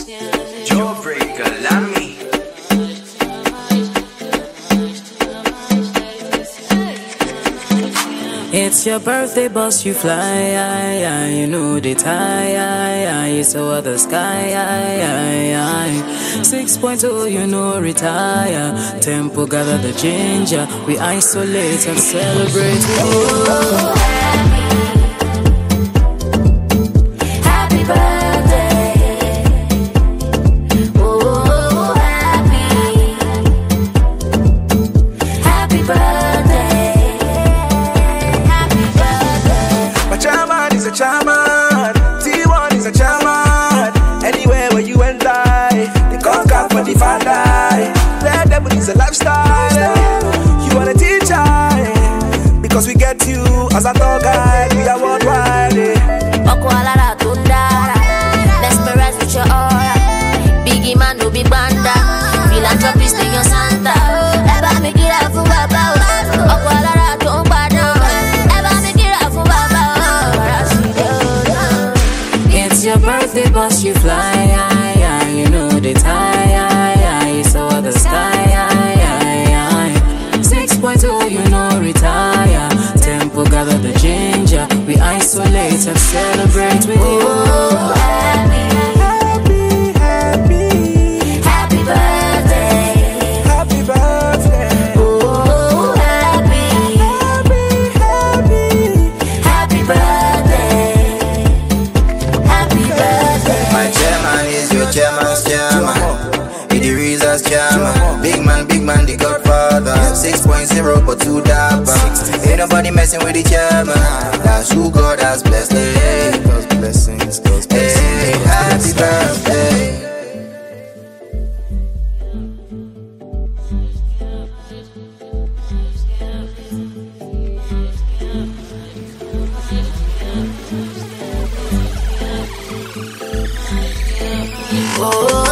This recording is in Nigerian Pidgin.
Jawbreaker, Lammy. It's your birthday, boss, you fly, you know the tie, you saw the sky, 6.0, you know retire. Tempo gather the ginger, we isolate and celebrate with you. Happy birthday. Oh, happy birthday. Chairman is a chairman, T1 is a chairman. Anywhere where you and I, they conquer for the father. Their devil is a lifestyle. You are a teacher, because we get you as a tour guide. We are worldwide. Okwalara Tundara, Desperate with your aura. Biggie man no big banda, philanthropist in your Santa. Eba me kira fu baba, Okwalara Tundara. It's your birthday, boss, you fly, you know the tie, you saw the sky, 6.0, you know retire. Tempo gather the ginger, we isolate and celebrate with you. Happy birthday. Happy birthday. Oh, happy birthday. Happy birthday. My chairman is your chairman's chairman. He the reason's chairman. Big man, the godfather. 6.0 but 2 dapper. Ain't nobody messing with the chairman. That's who God has blessed. Hey, God's blessings, God's blessings. Hey, happy birthday. Oh.